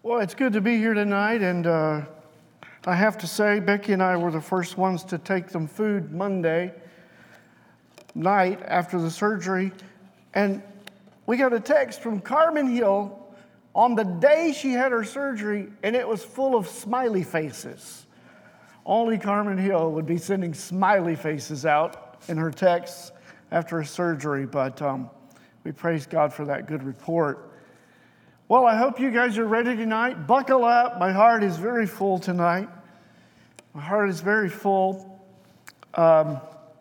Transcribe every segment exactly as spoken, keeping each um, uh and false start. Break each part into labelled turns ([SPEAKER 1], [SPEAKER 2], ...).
[SPEAKER 1] Well, it's good to be here tonight, and uh, I have to say, Becky and I were the first ones to take them food Monday night after the surgery, and we got a text from Carmen Hill on the day she had her surgery, and it was full of smiley faces. Only Carmen Hill would be sending smiley faces out in her texts after her surgery, but um, we praise God for that good report. Well, I hope you guys are ready tonight. Buckle up. My heart is very full tonight. My heart is very full. Um,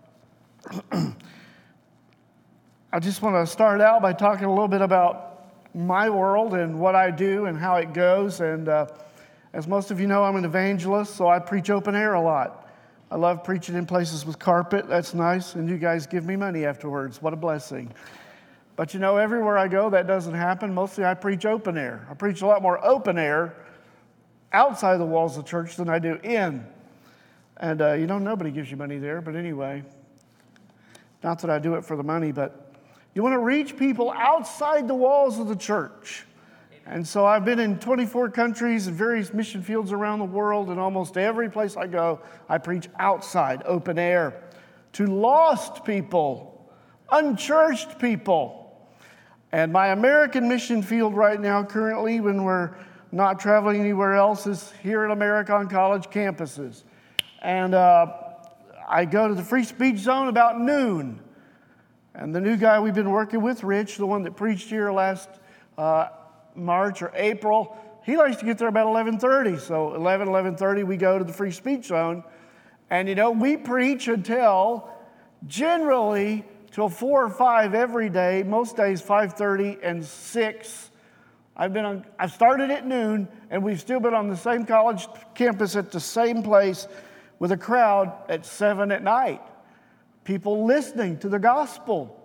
[SPEAKER 1] I just want to start out by talking a little bit about my world and what I do and how it goes. And uh, as most of you know, I'm an evangelist, so I preach open air a lot. I love preaching in places with carpet. That's nice. And you guys give me money afterwards. What a blessing. But you know, everywhere I go, that doesn't happen. Mostly I preach open air. I preach a lot more open air outside the walls of the church than I do in. And uh, you know, nobody gives you money there. But anyway, not that I do it for the money, but you want to reach people outside the walls of the church. And so I've been in twenty-four countries and various mission fields around the world, and almost every place I go, I preach outside, open air, to lost people, unchurched people. And my American mission field right now, currently, when we're not traveling anywhere else, is here at Americon College campuses. And uh, I go to the free speech zone about noon. And the new guy we've been working with, Rich, the one that preached here last uh, March or April, he likes to get there about eleven thirty. So eleven, eleven thirty, we go to the free speech zone. And, you know, we preach until generally till four or five every day, most days five thirty and six. I've been on, I started at noon, and we've still been on the same college campus at the same place with a crowd at seven at night. People listening to the gospel.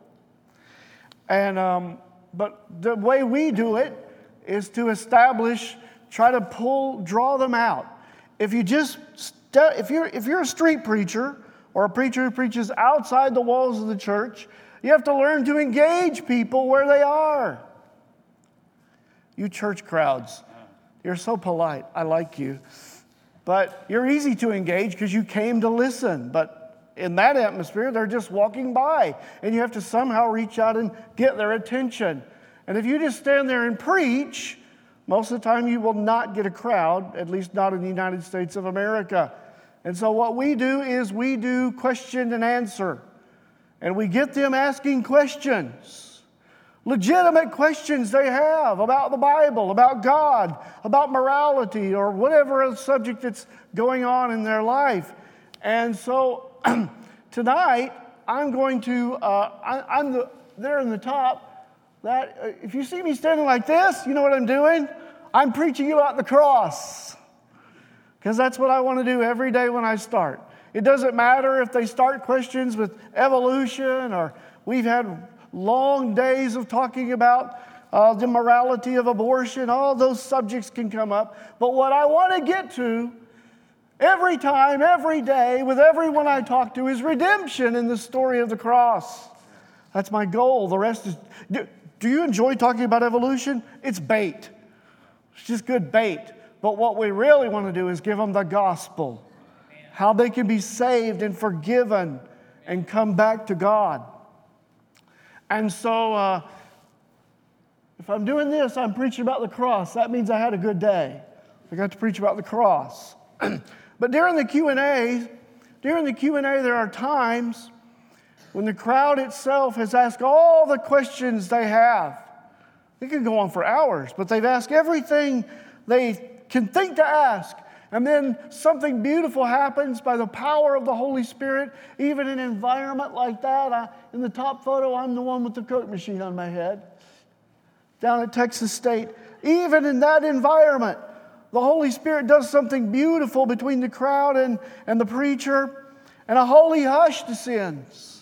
[SPEAKER 1] And um, but the way we do it is to establish, try to pull, draw them out. If you just st- if you're if you're a street preacher, or a preacher who preaches outside the walls of the church, you have to learn to engage people where they are. You church crowds, you're so polite. I like you. But you're easy to engage because you came to listen. But in that atmosphere, they're just walking by, and you have to somehow reach out and get their attention. And if you just stand there and preach, most of the time you will not get a crowd, at least not in the United States of America. And so what we do is we do question and answer. And we get them asking questions. Legitimate questions they have about the Bible, about God, about morality, or whatever other subject that's going on in their life. And so tonight, I'm going to, uh, I, I'm the, there in the top, that uh, if you see me standing like this, you know what I'm doing? I'm preaching about the cross. Because that's what I want to do every day when I start. It doesn't matter if they start questions with evolution, or we've had long days of talking about uh, the morality of abortion. All those subjects can come up. But what I want to get to every time, every day, with everyone I talk to, is redemption in the story of the cross. That's my goal. The rest is... Do, do you enjoy talking about evolution? It's bait. It's just good bait. But what we really want to do is give them the gospel. How they can be saved and forgiven and come back to God. And so, uh, if I'm doing this, I'm preaching about the cross. That means I had a good day. I got to preach about the cross. But during the Q and A, during the Q and A, there are times when the crowd itself has asked all the questions they have. It can go on for hours, but they've asked everything they can think to ask. And then something beautiful happens by the power of the Holy Spirit. Even in an environment like that, I, in the top photo, I'm the one with the Coke machine on my head down at Texas State. Even in that environment, the Holy Spirit does something beautiful between the crowd and, and the preacher, and a holy hush descends.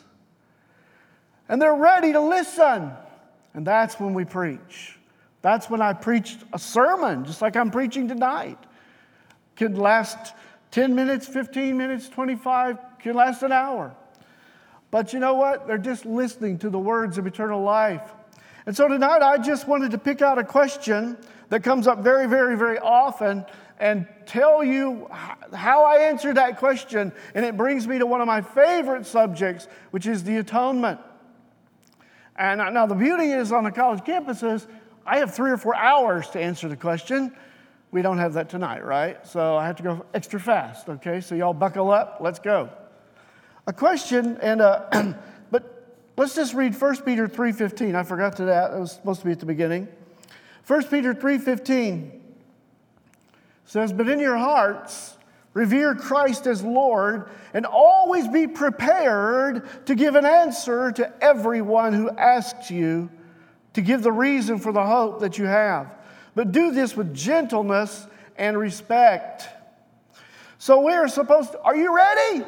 [SPEAKER 1] And they're ready to listen. And that's when we preach. That's when I preached a sermon, just like I'm preaching tonight. Could last ten minutes, fifteen minutes, twenty-five, could last an hour. But you know what? They're just listening to the words of eternal life. And so tonight I just wanted to pick out a question that comes up very, very, very often and tell you how I answered that question. And it brings me to one of my favorite subjects, which is the atonement. And now the beauty is on the college campuses, I have three or four hours to answer the question. We don't have that tonight, right? So I have to go extra fast, okay? So y'all buckle up. Let's go. A question, and uh, but let's just read First Peter three fifteen. I forgot to that. It was supposed to be at the beginning. First Peter three fifteen says, "But in your hearts, revere Christ as Lord, and always be prepared to give an answer to everyone who asks you to give the reason for the hope that you have. But do this with gentleness and respect." So we're supposed to, are you ready?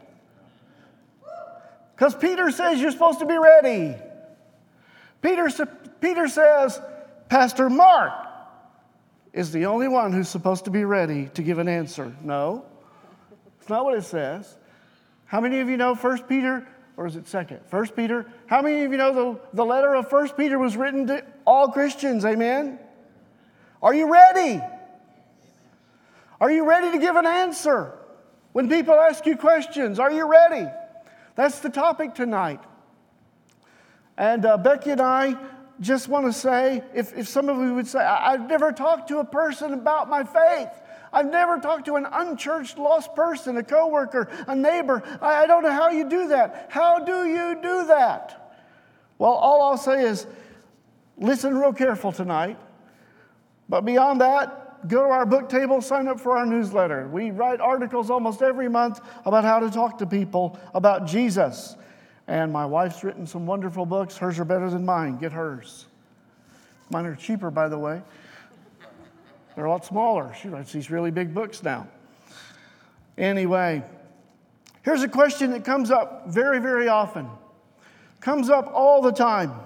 [SPEAKER 1] Because Peter says you're supposed to be ready. Peter, Peter says, Pastor Mark is the only one who's supposed to be ready to give an answer. No, it's not what it says. How many of you know First Peter, or is it Second? First Peter. How many of you know the, the letter of First Peter was written to all Christians? Amen? Are you ready? Are you ready to give an answer when people ask you questions? Are you ready? That's the topic tonight. And uh, Becky and I just want to say, if, if some of you would say, I've never talked to a person about my faith. I've never talked to an unchurched, lost person, a coworker, a neighbor. I, I don't know how you do that. How do you do that? Well, all I'll say is, listen real careful tonight. But beyond that, go to our book table, sign up for our newsletter. We write articles almost every month about how to talk to people about Jesus. And my wife's written some wonderful books. Hers are better than mine. Get hers. Mine are cheaper, by the way. They're a lot smaller. She writes these really big books now. Anyway, here's a question that comes up very, very often. Comes up all the time.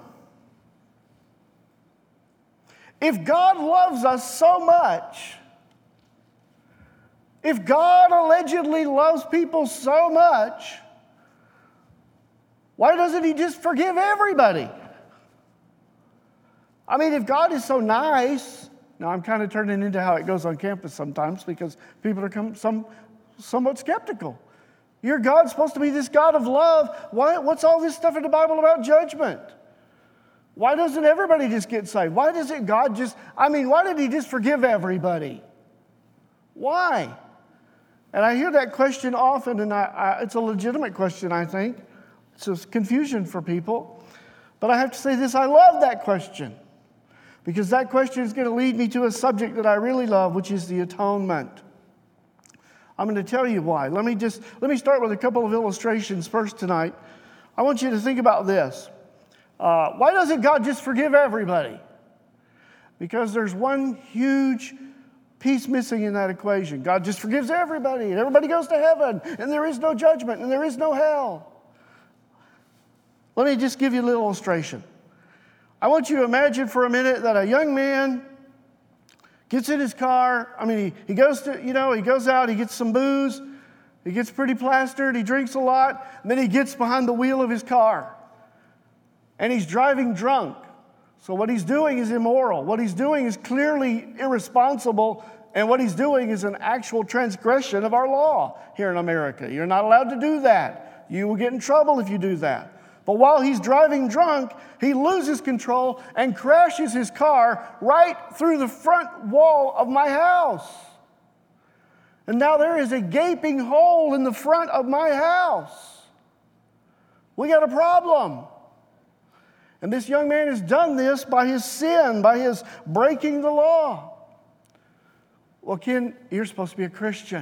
[SPEAKER 1] If God loves us so much, if God allegedly loves people so much, why doesn't He just forgive everybody? I mean, if God is so nice, now I'm kind of turning into how it goes on campus sometimes because people are come, some, somewhat skeptical. Your God's supposed to be this God of love. Why, what's all this stuff in the Bible about judgment? Why doesn't everybody just get saved? Why doesn't God just, I mean, why did He just forgive everybody? Why? And I hear that question often, and I, I, it's a legitimate question, I think. It's just confusion for people. But I have to say this, I love that question. Because that question is going to lead me to a subject that I really love, which is the atonement. I'm going to tell you why. Let me just, let me start with a couple of illustrations first tonight. I want you to think about this. Uh, why doesn't God just forgive everybody? Because there's one huge piece missing in that equation. God just forgives everybody, and everybody goes to heaven, and there is no judgment, and there is no hell. Let me just give you a little illustration. I want you to imagine for a minute that a young man gets in his car. I mean, he, he goes to, you know, he goes out, he gets some booze, he gets pretty plastered, he drinks a lot, and then he gets behind the wheel of his car. And he's driving drunk. So what he's doing is immoral. What he's doing is clearly irresponsible. And what he's doing is an actual transgression of our law here in America. You're not allowed to do that. You will get in trouble if you do that. But while he's driving drunk, he loses control and crashes his car right through the front wall of my house. And now there is a gaping hole in the front of my house. We got a problem. And this young man has done this by his sin, by his breaking the law. Well, Ken, you're supposed to be a Christian.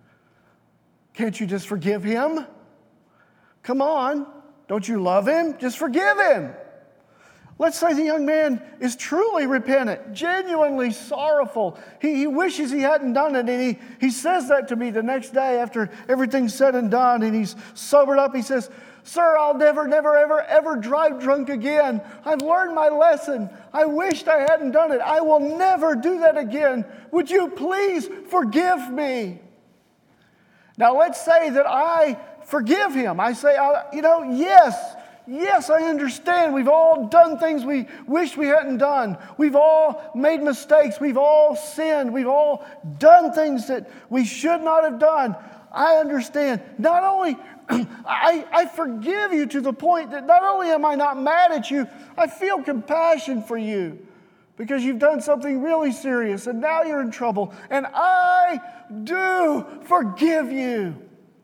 [SPEAKER 1] Can't you just forgive him? Come on. Don't you love him? Just forgive him. Let's say the young man is truly repentant, genuinely sorrowful. He, he wishes he hadn't done it. And he, he says that to me the next day after everything's said and done. And he's sobered up. He says, "Sir, I'll never, never, ever, ever drive drunk again. I've learned my lesson. I wished I hadn't done it. I will never do that again. Would you please forgive me?" Now, let's say that I forgive him. I say, you know, yes, Yes, I understand. We've all done things we wish we hadn't done. We've all made mistakes. We've all sinned. We've all done things that we should not have done. I understand. Not only, I, I forgive you to the point that not only am I not mad at you, I feel compassion for you because you've done something really serious and now you're in trouble. And I do forgive you.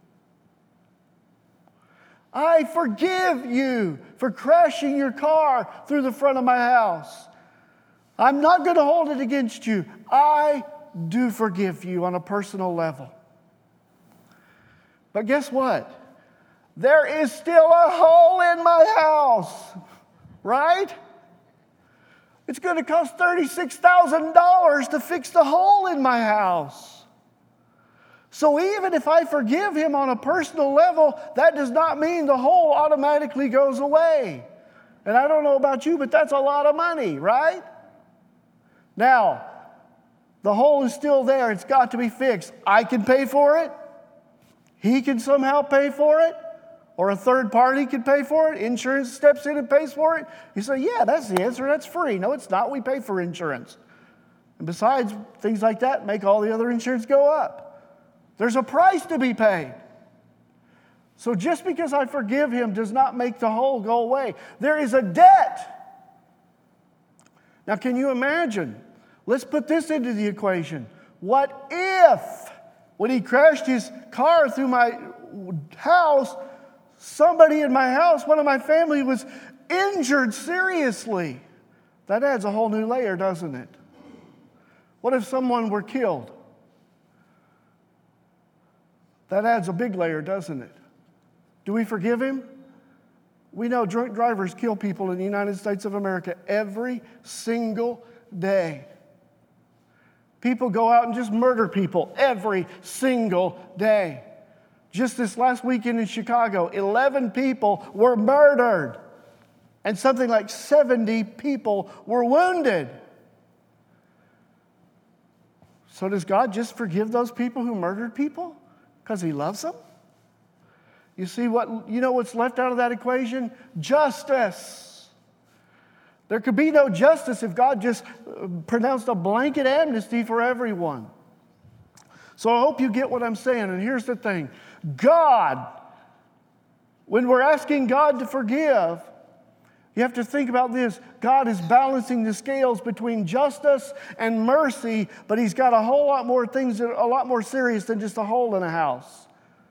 [SPEAKER 1] I forgive you for crashing your car through the front of my house. I'm not going to hold it against you. I do forgive you on a personal level. But guess what? There is still a hole in my house, right? It's going to cost thirty-six thousand dollars to fix the hole in my house. So even if I forgive him on a personal level, that does not mean the hole automatically goes away. And I don't know about you, but that's a lot of money, right? Now, the hole is still there. It's got to be fixed. I can pay for it. He can somehow pay for it. Or a third party can pay for it. Insurance steps in and pays for it. You say, yeah, that's the answer. That's free. No, it's not. We pay for insurance. And besides, things like that make all the other insurance go up. There's a price to be paid. So just because I forgive him does not make the hole go away. There is a debt. Now, can you imagine? Let's put this into the equation. What if, when he crashed his car through my house, somebody in my house, one of my family, was injured seriously? That adds a whole new layer, doesn't it? What if someone were killed? That adds a big layer, doesn't it? Do we forgive him? We know drunk drivers kill people in the United States of America every single day. People go out and just murder people every single day. Just this last weekend in Chicago, eleven people were murdered, and something like seventy people were wounded. So does God just forgive those people who murdered people? Because he loves them? You see what, you know what's left out of that equation? Justice. There could be no justice if God just pronounced a blanket amnesty for everyone. So I hope you get what I'm saying. And here's the thing. God, when we're asking God to forgive, you have to think about this. God is balancing the scales between justice and mercy, but he's got a whole lot more things that are a lot more serious than just a hole in a house.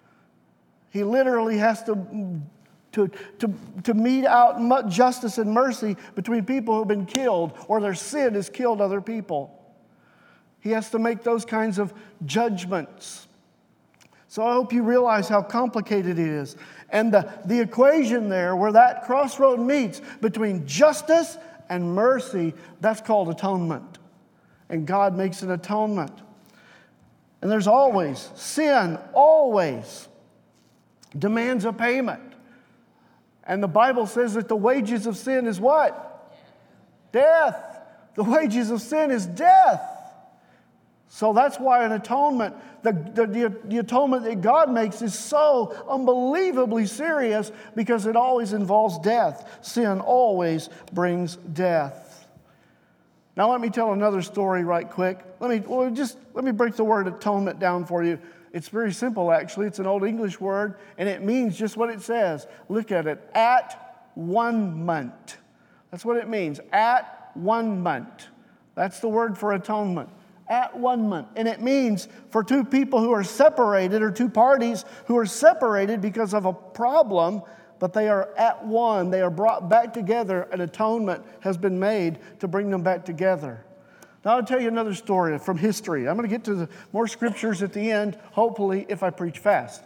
[SPEAKER 1] He literally has to, to, to, to mete out justice and mercy between people who have been killed or their sin has killed other people. He has to make those kinds of judgments. So I hope you realize how complicated it is. And the, the equation there, where that crossroad meets between justice and mercy, that's called atonement. And God makes an atonement. And there's always, sin always demands a payment. And the Bible says that the wages of sin is what? Death. The wages of sin is death. So that's why an atonement, the, the, the, the atonement that God makes is so unbelievably serious because it always involves death. Sin always brings death. Now let me tell another story right quick. Let me well, just let me break the word atonement down for you. It's very simple, actually. It's an Old English word, and it means just what it says. Look at it. At one month. That's what it means. At one month. That's the word for atonement. At one month. And it means for two people who are separated, or two parties who are separated because of a problem, but they are at one. They are brought back together. An atonement has been made to bring them back together. Now I'll tell you another story from history. I'm going to get to the more scriptures at the end, hopefully, if I preach fast.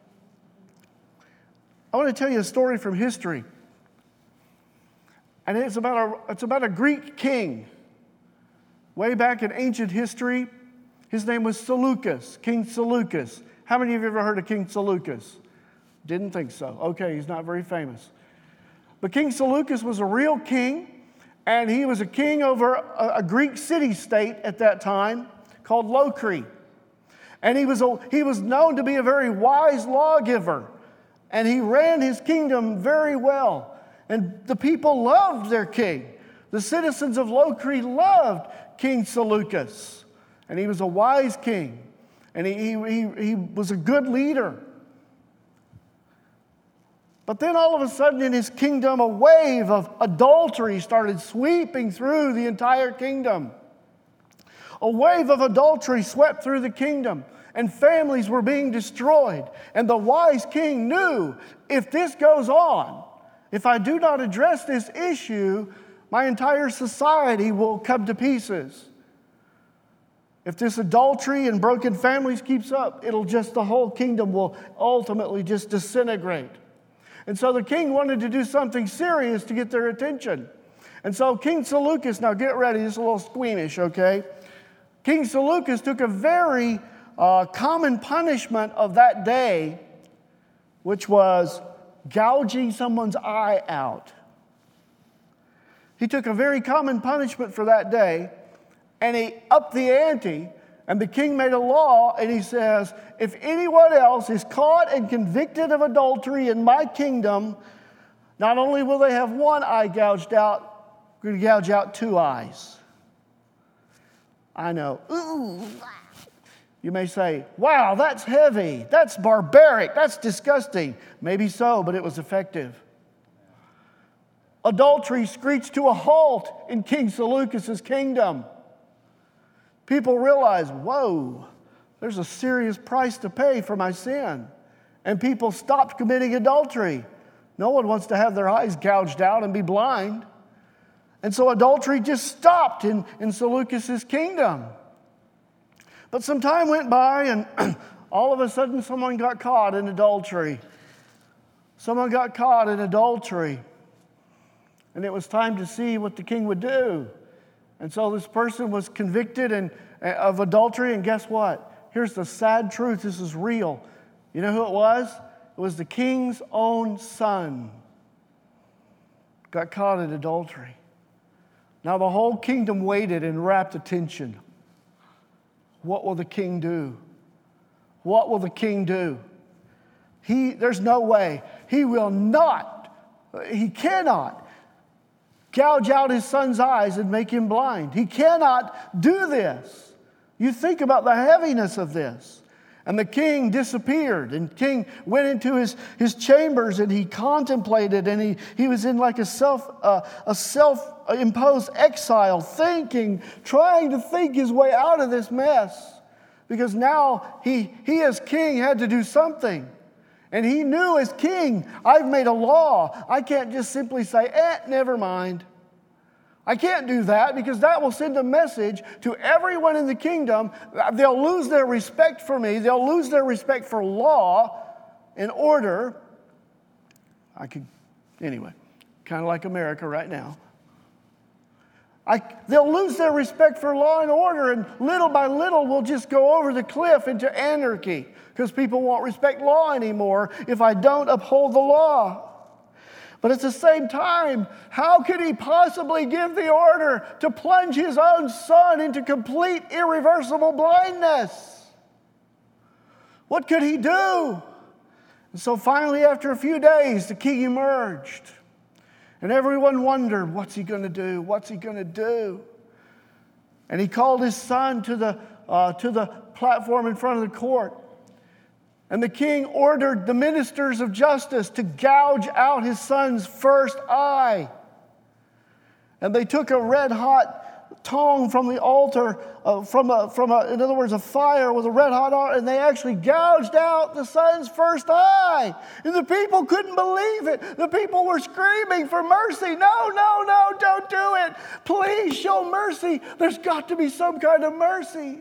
[SPEAKER 1] I want to tell you a story from history. And it's about a, it's about a Greek king. Way back in ancient history, his name was Seleucus, King Seleucus. How many of you have ever heard of King Seleucus? Didn't think so. Okay, he's not very famous. But King Seleucus was a real king, and he was a king over a, a Greek city-state at that time called Locri. And he was, a, he was known to be a very wise lawgiver, and he ran his kingdom very well. And the people loved their king. The citizens of Locri loved King Seleucus. And he was a wise king. And he, he, he was a good leader. But then all of a sudden in his kingdom, a wave of adultery started sweeping through the entire kingdom. A wave of adultery swept through the kingdom, and families were being destroyed. And the wise king knew, if this goes on, if I do not address this issue, my entire society will come to pieces. If this adultery and broken families keeps up, it'll just, the whole kingdom will ultimately just disintegrate. And so the king wanted to do something serious to get their attention. And so King Seleucus, now get ready, this is a little squeamish, okay? King Seleucus took a very uh, common punishment of that day, which was gouging someone's eye out. He took a very common punishment for that day, and he upped the ante, and the king made a law, and he says, if anyone else is caught and convicted of adultery in my kingdom, not only will they have one eye gouged out, we're going to gouge out two eyes. I know. Ooh. You may say, wow, that's heavy. That's barbaric. That's disgusting. Maybe so, but it was effective. Adultery screeched to a halt in King Seleucus' kingdom. People realized, whoa, there's a serious price to pay for my sin. And people stopped committing adultery. No one wants to have their eyes gouged out and be blind. And so adultery just stopped in, in Seleucus' kingdom. But some time went by, and all of a sudden someone got caught in adultery. Someone got caught in adultery. And it was time to see what the king would do. And so this person was convicted and, of adultery, and guess what? Here's the sad truth. This is real. You know who it was? It was the king's own son. Got caught in adultery. Now the whole kingdom waited in rapt attention. What will the king do? What will the king do? He, there's no way. He will not, he cannot gouge out his son's eyes and make him blind. He cannot do this. You think about the heaviness of this. And the king disappeared, and the king went into his, his chambers, and he contemplated, and he, he was in like a self uh, a self-imposed exile, thinking, trying to think his way out of this mess. Because now he, he as king had to do something. And he knew as king, I've made a law. I can't just simply say, eh, never mind. I can't do that because that will send a message to everyone in the kingdom. They'll lose their respect for me. They'll lose their respect for law and order. I could, anyway, kind of like America right now. I, they'll lose their respect for law and order, and little by little we'll just go over the cliff into anarchy because people won't respect law anymore if I don't uphold the law. But at the same time, how could he possibly give the order to plunge his own son into complete irreversible blindness? What could he do? And so finally, after a few days, the king emerged. And everyone wondered, what's he going to do? What's he going to do? And he called his son to the, uh, to the platform in front of the court. And the king ordered the ministers of justice to gouge out his son's first eye. And they took a red-hot tongue from the altar, uh, from, a, from a, in other words, a fire with a red-hot altar, and they actually gouged out the son's first eye. And the people couldn't believe it. The people were screaming for mercy. No, no, no, don't do it. Please show mercy. There's got to be some kind of mercy.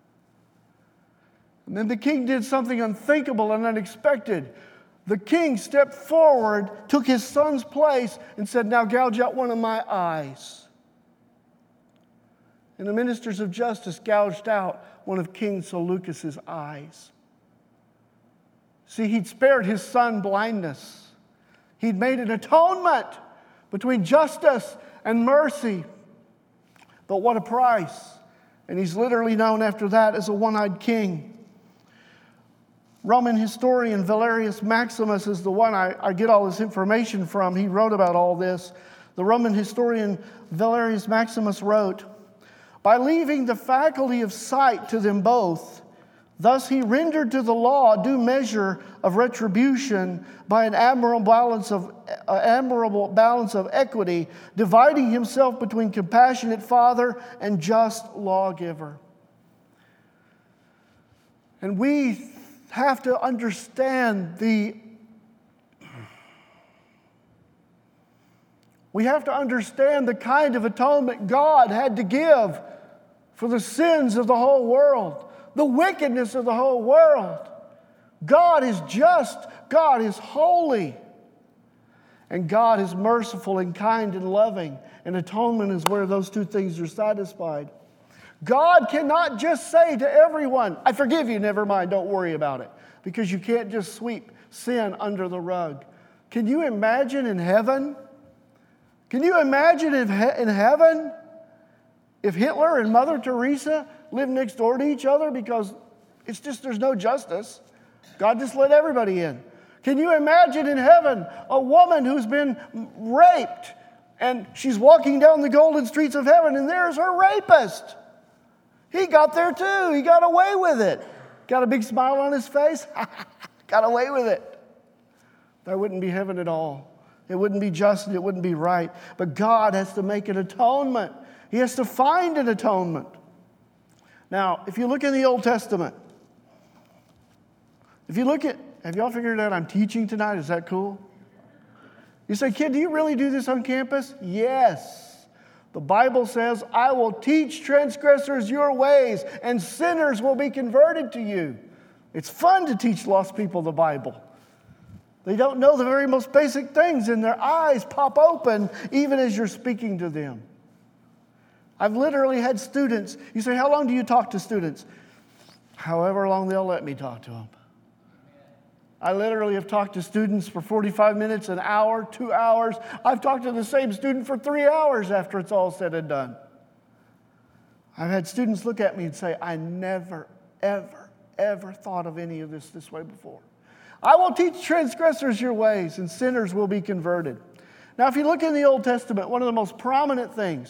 [SPEAKER 1] And then the king did something unthinkable and unexpected. The king stepped forward, took his son's place, and said, now gouge out one of my eyes. And the ministers of justice gouged out one of King Seleucus' eyes. See, he'd spared his son blindness. He'd made an atonement between justice and mercy. But what a price. And he's literally known after that as a one-eyed king. Roman historian Valerius Maximus is the one I, I get all this information from. He wrote about all this. The Roman historian Valerius Maximus wrote, "By leaving the faculty of sight to them both, thus he rendered to the law due measure of retribution by an admirable balance of uh, admirable balance of equity, dividing himself between compassionate father and just lawgiver." And we have to understand the we have to understand the kind of atonement God had to give for the sins of the whole world, the wickedness of the whole world. God is just, God is holy, and God is merciful and kind and loving, and atonement is where those two things are satisfied. God cannot just say to everyone, "I forgive you, never mind, don't worry about it," because you can't just sweep sin under the rug. Can you imagine in heaven? Can you imagine in, he- in heaven if Hitler and Mother Teresa lived next door to each other because it's just there's no justice? God just let everybody in. Can you imagine in heaven a woman who's been raped and she's walking down the golden streets of heaven and there's her rapist? He got there too. He got away with it. Got a big smile on his face. Got away with it. That wouldn't be heaven at all. It wouldn't be just and it wouldn't be right. But God has to make an atonement. He has to find an atonement. Now, if you look in the Old Testament, if you look at, have y'all figured out I'm teaching tonight? Is that cool? You say, "Kid, do you really do this on campus?" Yes. The Bible says, "I will teach transgressors your ways, and sinners will be converted to you." It's fun to teach lost people the Bible. They don't know the very most basic things, and their eyes pop open even as you're speaking to them. I've literally had students, you say, "How long do you talk to students?" However long they'll let me talk to them. I literally have talked to students for forty-five minutes, an hour, two hours. I've talked to the same student for three hours after it's all said and done. I've had students look at me and say, "I never, ever, ever thought of any of this this way before." I will teach transgressors your ways, and sinners will be converted. Now, if you look in the Old Testament, one of the most prominent things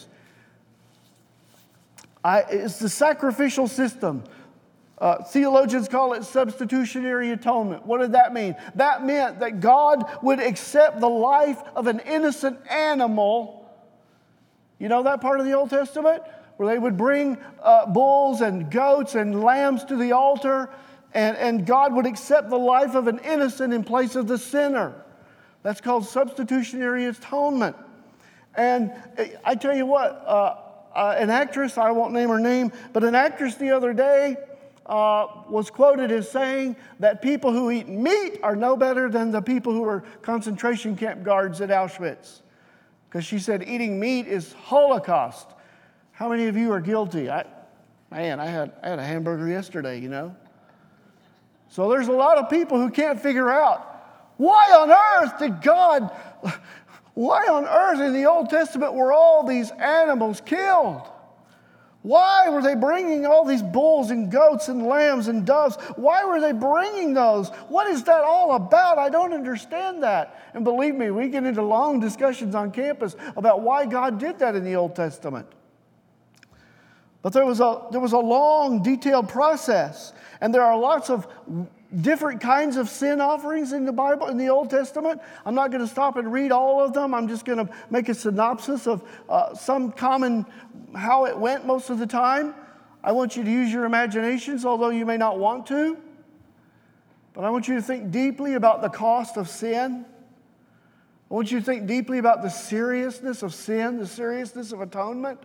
[SPEAKER 1] I, is the sacrificial system. Uh, theologians call it substitutionary atonement. What did that mean? That meant that God would accept the life of an innocent animal. You know that part of the Old Testament? Where they would bring uh, bulls and goats and lambs to the altar, and, and God would accept the life of an innocent in place of the sinner. That's called substitutionary atonement. And I tell you what, uh, uh, an actress, I won't name her name, but an actress the other day, Uh, was quoted as saying that people who eat meat are no better than the people who are concentration camp guards at Auschwitz. Because she said eating meat is Holocaust. How many of you are guilty? I, man, I had, I had a hamburger yesterday, you know. So there's a lot of people who can't figure out, why on earth did God, why on earth in the Old Testament were all these animals killed? Why were they bringing all these bulls and goats and lambs and doves? Why were they bringing those? What is that all about? I don't understand that. And believe me, we get into long discussions on campus about why God did that in the Old Testament. But there was a, there was a long, detailed process. And there are lots of different kinds of sin offerings in the Bible, in the Old Testament. I'm not going to stop and read all of them. I'm just going to make a synopsis of uh, some common, how it went most of the time. I want you to use your imaginations, although you may not want to. But I want you to think deeply about the cost of sin. I want you to think deeply about the seriousness of sin, the seriousness of atonement.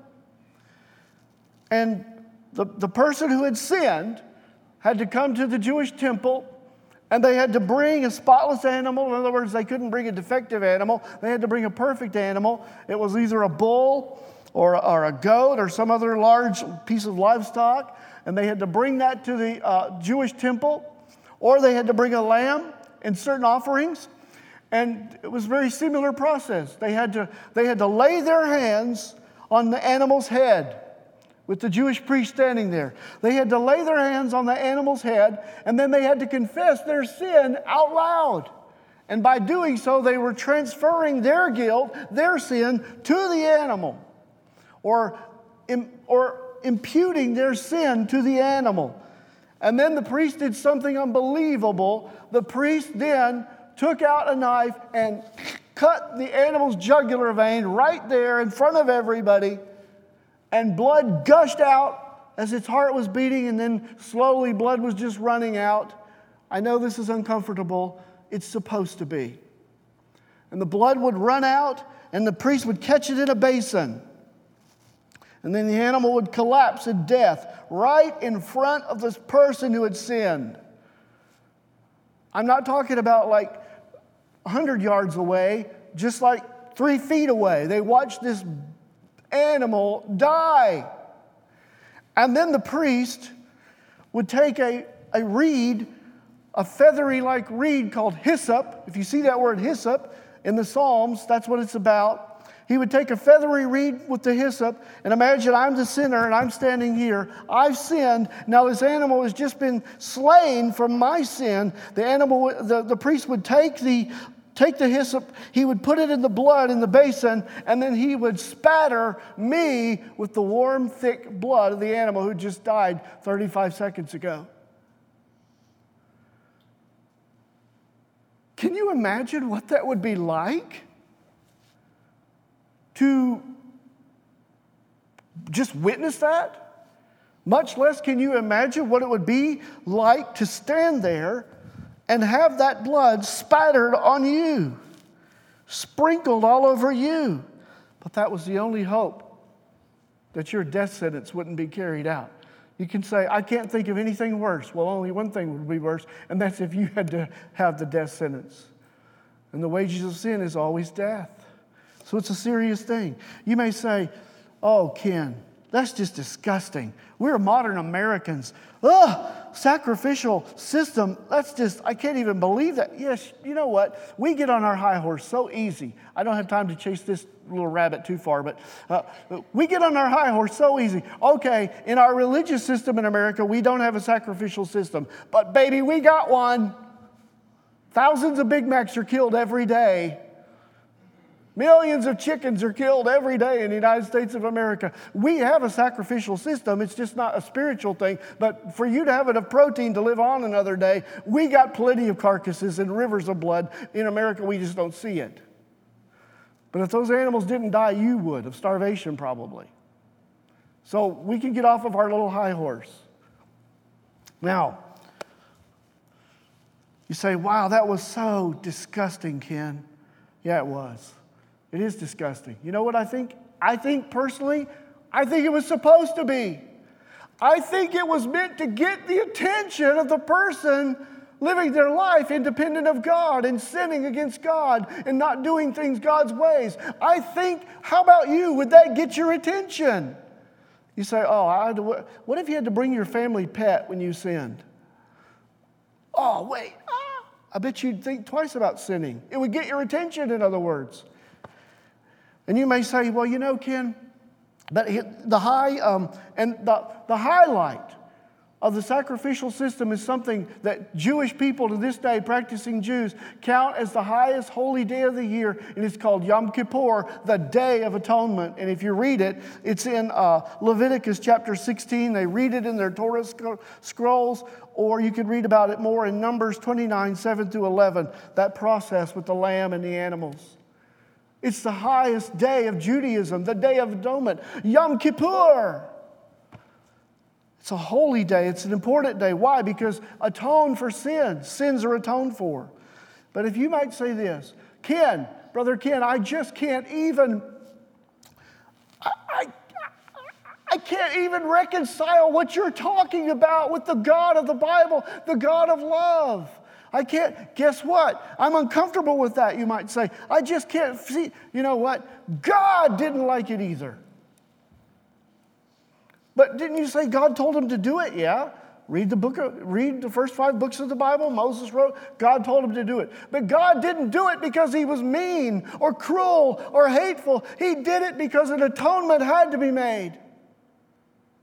[SPEAKER 1] And the, the person who had sinned had to come to the Jewish temple, and they had to bring a spotless animal. In other words, they couldn't bring a defective animal. They had to bring a perfect animal. It was either a bull or, or a goat or some other large piece of livestock, and they had to bring that to the uh, Jewish temple, or they had to bring a lamb in certain offerings. And it was a very similar process. They had to, they had to lay their hands on the animal's head. with the Jewish priest standing there. They had to lay their hands on the animal's head, and then they had to confess their sin out loud. And by doing so, they were transferring their guilt, their sin, to the animal, or, or imputing their sin to the animal. And then the priest did something unbelievable. The priest then took out a knife and cut the animal's jugular vein right there in front of everybody, and blood gushed out as its heart was beating, and then slowly blood was just running out. I know this is uncomfortable. It's supposed to be. And the blood would run out, and the priest would catch it in a basin. And then the animal would collapse in death right in front of this person who had sinned. I'm not talking about like one hundred yards away, just like three feet away. They watched this animal die. And then the priest would take a, a reed, a feathery like reed called hyssop. If you see that word hyssop in the Psalms, that's what it's about. He would take a feathery reed with the hyssop, and imagine I'm the sinner and I'm standing here. I've sinned. Now this animal has just been slain from my sin. The animal, the, the priest would take the Take the hyssop, he would put it in the blood in the basin, and then he would spatter me with the warm, thick blood of the animal who just died thirty-five seconds ago. Can you imagine what that would be like? To just witness that? Much less can you imagine what it would be like to stand there and have that blood spattered on you, sprinkled all over you. But that was the only hope that your death sentence wouldn't be carried out. You can say, I can't think of anything worse. Well, only one thing would be worse, and that's if you had to have the death sentence. And the wages of sin is always death. So it's a serious thing. You may say, oh, Ken, that's just disgusting. We're modern Americans. Ugh, sacrificial system. That's just, I can't even believe that. Yes, you know what? We get on our high horse so easy. I don't have time to chase this little rabbit too far, but uh, we get on our high horse so easy. Okay, in our religious system in America, we don't have a sacrificial system. But baby, we got one. Thousands of Big Macs are killed every day. Millions of chickens are killed every day in the United States of America. We have a sacrificial system. It's just not a spiritual thing. But for you to have enough protein to live on another day, we got plenty of carcasses and rivers of blood. In America, we just don't see it. But if those animals didn't die, you would, of starvation probably. So we can get off of our little high horse. Now, you say, wow, that was so disgusting, Ken. Yeah, it was. It is disgusting. You know what I think? I think personally, I think it was supposed to be. I think it was meant to get the attention of the person living their life independent of God and sinning against God and not doing things God's ways. I think, how about you? Would that get your attention? You say, oh, I had to, what if you had to bring your family pet when you sinned? Oh, wait. Ah, I bet you'd think twice about sinning. It would get your attention, in other words. And you may say, well, you know, Ken, but the high um, and the, the highlight of the sacrificial system is something that Jewish people to this day, practicing Jews, count as the highest holy day of the year, and it's called Yom Kippur, the Day of Atonement. And if you read it, it's in uh, Leviticus chapter sixteen. They read it in their Torah sc- scrolls, or you can read about it more in Numbers twenty-nine, seven through eleven, that process with the lamb and the animals. It's the highest day of Judaism, the Day of Atonement, Yom Kippur. It's a holy day. It's an important day. Why? Because atone for sin. Sins are atoned for. But if you might say this, Ken, Brother Ken, I just can't even, I, I, I can't even reconcile what you're talking about with the God of the Bible, the God of love. I can't, guess what? I'm uncomfortable with that, you might say. I just can't see. You know what? God didn't like it either. But didn't you say God told him to do it? Yeah. Read the book of, read the first five books of the Bible Moses wrote. God told him to do it. But God didn't do it because he was mean or cruel or hateful. He did it because an atonement had to be made.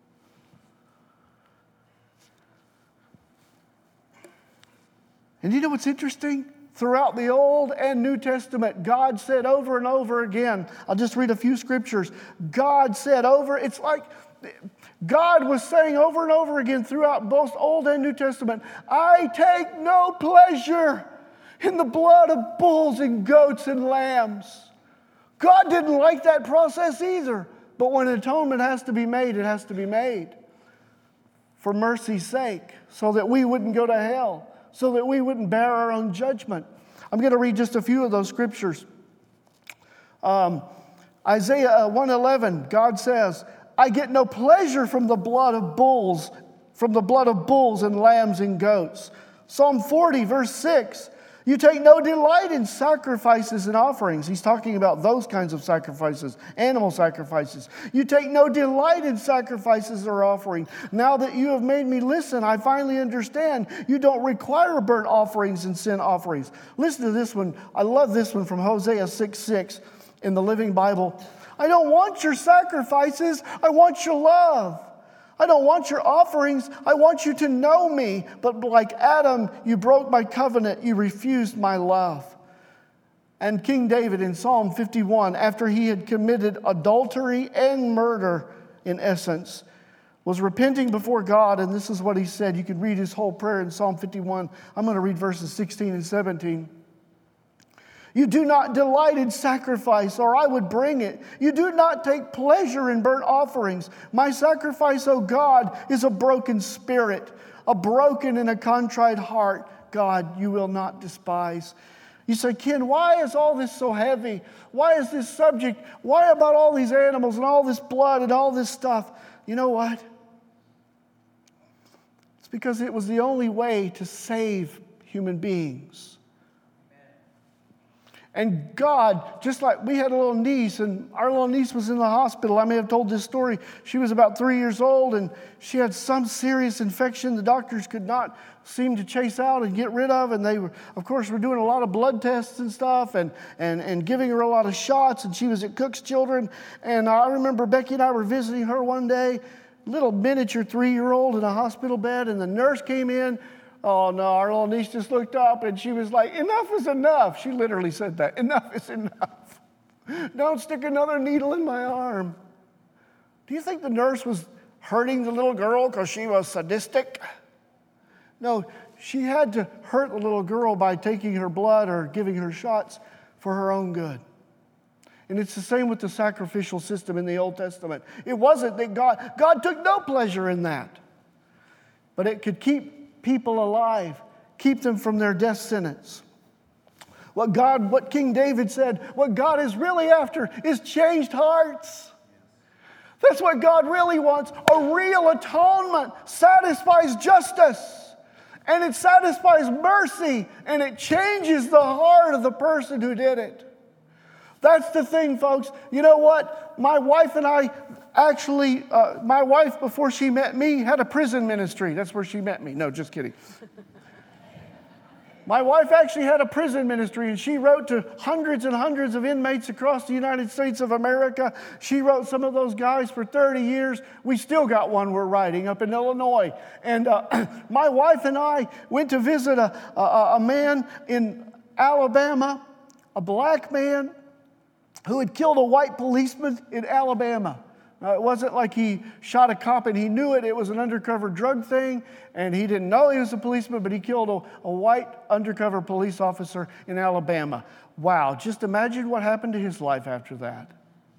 [SPEAKER 1] And you know what's interesting? Throughout the Old and New Testament, God said over and over again, I'll just read a few scriptures. God said over, it's like God was saying over and over again throughout both Old and New Testament, I take no pleasure in the blood of bulls and goats and lambs. God didn't like that process either. But when atonement has to be made, it has to be made for mercy's sake, so that we wouldn't go to hell, so that we wouldn't bear our own judgment. I'm going to read just a few of those scriptures. Um, Isaiah one eleven, God says, I get no pleasure from the blood of bulls, from the blood of bulls and lambs and goats. Psalm forty, verse six, you take no delight in sacrifices and offerings. He's talking about those kinds of sacrifices, animal sacrifices. You take no delight in sacrifices or offering. Now that you have made me listen, I finally understand. You don't require burnt offerings and sin offerings. Listen to this one. I love this one from Hosea six six in the Living Bible. I don't want your sacrifices. I want your love. I don't want your offerings. I want you to know me. But like Adam, you broke my covenant. You refused my love. And King David in Psalm fifty-one, after he had committed adultery and murder, in essence, was repenting before God. And this is what he said. You can read his whole prayer in Psalm fifty-one. I'm going to read verses sixteen and seventeen. You do not delight in sacrifice, or I would bring it. You do not take pleasure in burnt offerings. My sacrifice, O God, is a broken spirit, a broken and a contrite heart. God, you will not despise. You say, Ken, why is all this so heavy? Why is this subject? Why about all these animals and all this blood and all this stuff? You know what? It's because it was the only way to save human beings. And God, just like we had a little niece, and our little niece was in the hospital. I may have told this story. She was about three years old, and she had some serious infection the doctors could not seem to chase out and get rid of. And they were, of course, were doing a lot of blood tests and stuff, and, and, and giving her a lot of shots. And she was at Cook's Children. And I remember Becky and I were visiting her one day, little miniature three-year-old in a hospital bed, and the nurse came in. Oh, no, our little niece just looked up and she was like, enough is enough. She literally said that. Enough is enough. Don't stick another needle in my arm. Do you think the nurse was hurting the little girl because she was sadistic? No, she had to hurt the little girl by taking her blood or giving her shots for her own good. And it's the same with the sacrificial system in the Old Testament. It wasn't that God, God took no pleasure in that. But it could keep people alive, keep them from their death sentence. What God, what King David said, what God is really after is changed hearts. That's what God really wants. A real atonement satisfies justice, and it satisfies mercy, and it changes the heart of the person who did it. That's the thing, folks. You know what? My wife and I actually, uh, my wife, before she met me, had a prison ministry. That's where she met me. No, just kidding. My wife actually had a prison ministry, and she wrote to hundreds and hundreds of inmates across the United States of America. She wrote some of those guys for thirty years. We still got one we're writing up in Illinois. And uh, my wife and I went to visit a, a, a man in Alabama, a black man, who had killed a white policeman in Alabama. Now, it wasn't like he shot a cop and he knew it. It was an undercover drug thing, and he didn't know he was a policeman, but he killed a, a white undercover police officer in Alabama. Wow, just imagine what happened to his life after that.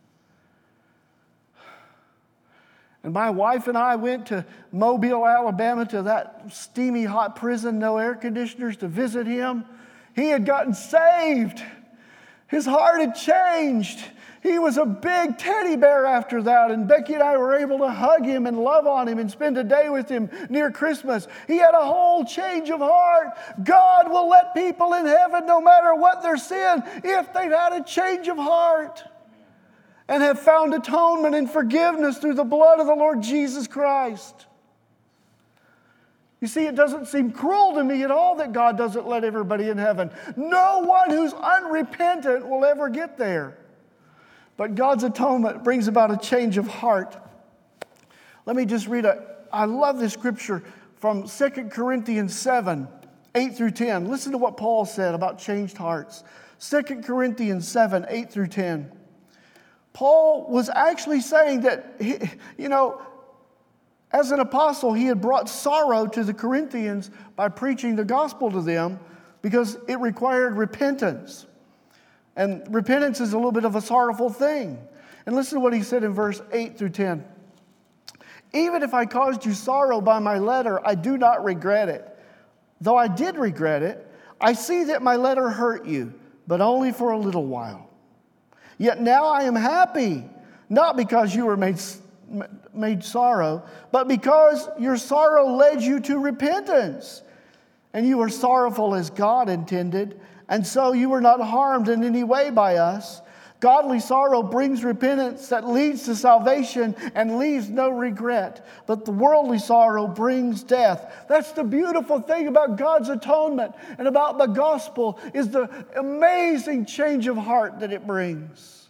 [SPEAKER 1] And my wife and I went to Mobile, Alabama, to that steamy, hot prison, no air conditioners, to visit him. He had gotten saved. His heart had changed. He was a big teddy bear after that, and Becky and I were able to hug him and love on him and spend a day with him near Christmas. He had a whole change of heart. God will let people in heaven, no matter what their sin, if they've had a change of heart and have found atonement and forgiveness through the blood of the Lord Jesus Christ. You see, it doesn't seem cruel to me at all that God doesn't let everybody in heaven. No one who's unrepentant will ever get there. But God's atonement brings about a change of heart. Let me just read a, I love this scripture from Second Corinthians seven. eight through ten. Listen to what Paul said about changed hearts. Second Corinthians seven, eight through ten. Paul was actually saying that, he, you know, as an apostle, he had brought sorrow to the Corinthians by preaching the gospel to them because it required repentance. And repentance is a little bit of a sorrowful thing. And listen to what he said in verse eight through ten. Even if I caused you sorrow by my letter, I do not regret it. Though I did regret it, I see that my letter hurt you, but only for a little while. Yet now I am happy, not because you were made, made sorrow, but because your sorrow led you to repentance. And you were sorrowful as God intended, and so you were not harmed in any way by us. Godly sorrow brings repentance that leads to salvation and leaves no regret. But the worldly sorrow brings death. That's the beautiful thing about God's atonement and about the gospel, is the amazing change of heart that it brings.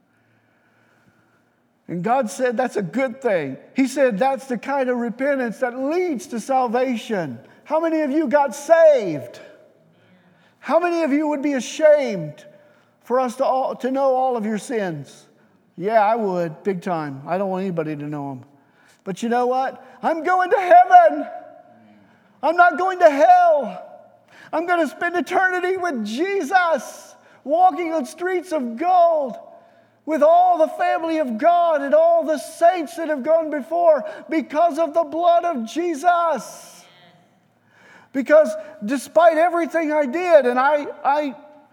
[SPEAKER 1] And God said that's a good thing. He said that's the kind of repentance that leads to salvation. How many of you got saved? How many of you would be ashamed for us to all, to know all of your sins? Yeah, I would, big time. I don't want anybody to know them. But you know what? I'm going to heaven. I'm not going to hell. I'm going to spend eternity with Jesus, walking on streets of gold with all the family of God and all the saints that have gone before because of the blood of Jesus. Because despite everything I did, and I, I,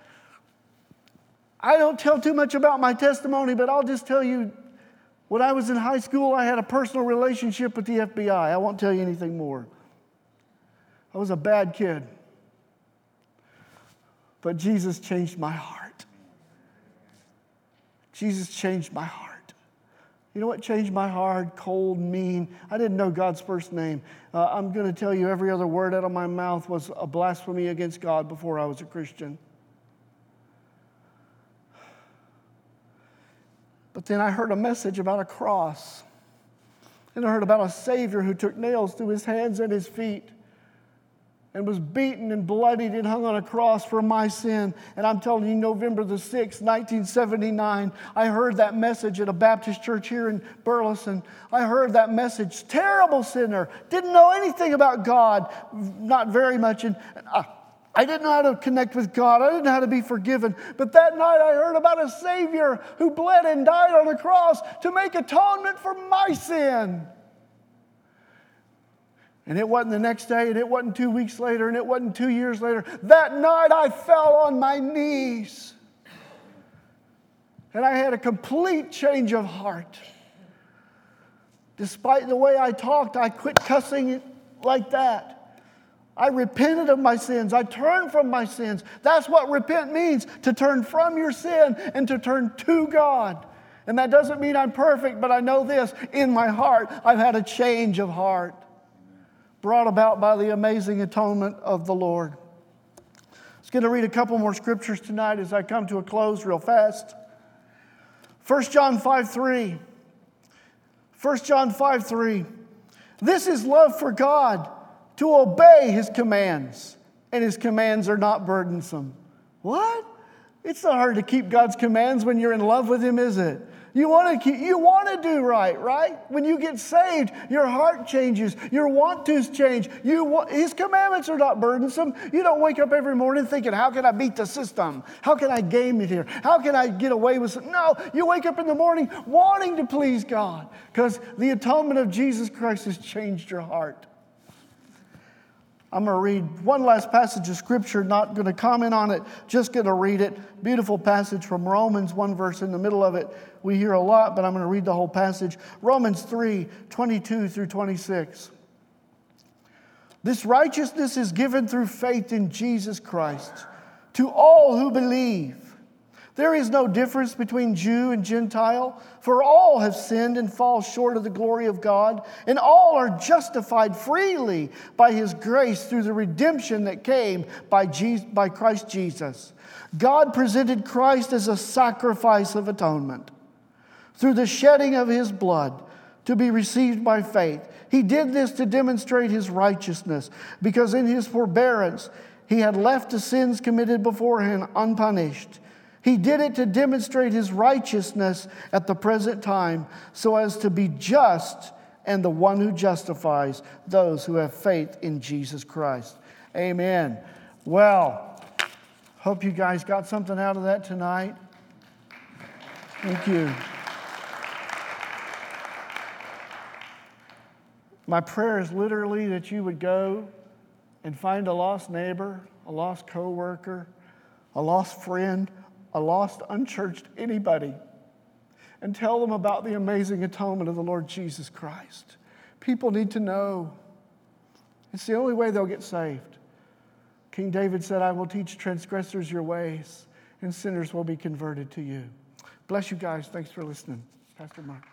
[SPEAKER 1] I don't tell too much about my testimony, but I'll just tell you, when I was in high school, I had a personal relationship with the F B I. I won't tell you anything more. I was a bad kid. But Jesus changed my heart. Jesus changed my heart. You know what changed my heart? Cold, mean. I didn't know God's first name. Uh, I'm going to tell you every other word out of my mouth was a blasphemy against God before I was a Christian. But then I heard a message about a cross. And I heard about a Savior who took nails through his hands and his feet and was beaten and bloodied and hung on a cross for my sin. And I'm telling you, November the sixth, nineteen seventy-nine, I heard that message at a Baptist church here in Burleson. I heard that message. Terrible sinner. Didn't know anything about God. Not very much. And I, I didn't know how to connect with God. I didn't know how to be forgiven. But that night I heard about a Savior who bled and died on a cross to make atonement for my sin. And it wasn't the next day, and it wasn't two weeks later, and it wasn't two years later. That night I fell on my knees. And I had a complete change of heart. Despite the way I talked, I quit cussing like that. I repented of my sins. I turned from my sins. That's what repent means, to turn from your sin and to turn to God. And that doesn't mean I'm perfect, but I know this. In my heart, I've had a change of heart, brought about by the amazing atonement of the Lord. I was going to read a couple more scriptures tonight as I come to a close real fast. First John five three. First John five three. This is love for God, to obey His commands, and His commands are not burdensome. What? It's not hard to keep God's commands when you're in love with Him, is it? You want to keep, you want to do right, right? When you get saved, your heart changes. Your want-tos change. You want, His commandments are not burdensome. You don't wake up every morning thinking, how can I beat the system? How can I game it here? How can I get away with it? No, you wake up in the morning wanting to please God because the atonement of Jesus Christ has changed your heart. I'm going to read one last passage of Scripture, not going to comment on it, just going to read it. Beautiful passage from Romans, one verse in the middle of it. We hear a lot, but I'm going to read the whole passage. Romans three, twenty-two through twenty-six. This righteousness is given through faith in Jesus Christ to all who believe. There is no difference between Jew and Gentile, for all have sinned and fall short of the glory of God, and all are justified freely by His grace through the redemption that came by, Jesus, by Christ Jesus. God presented Christ as a sacrifice of atonement through the shedding of His blood to be received by faith. He did this to demonstrate his righteousness, because in his forbearance he had left the sins committed beforehand unpunished. He did it to demonstrate his righteousness at the present time, so as to be just and the one who justifies those who have faith in Jesus Christ. Amen. Well, hope you guys got something out of that tonight. Thank you. My prayer is literally that you would go and find a lost neighbor, a lost coworker, a lost friend, a lost unchurched anybody, and tell them about the amazing atonement of the Lord Jesus Christ. People need to know. It's the only way they'll get saved. King David said, I will teach transgressors your ways, and sinners will be converted to you. Bless you guys. Thanks for listening. Pastor Mark.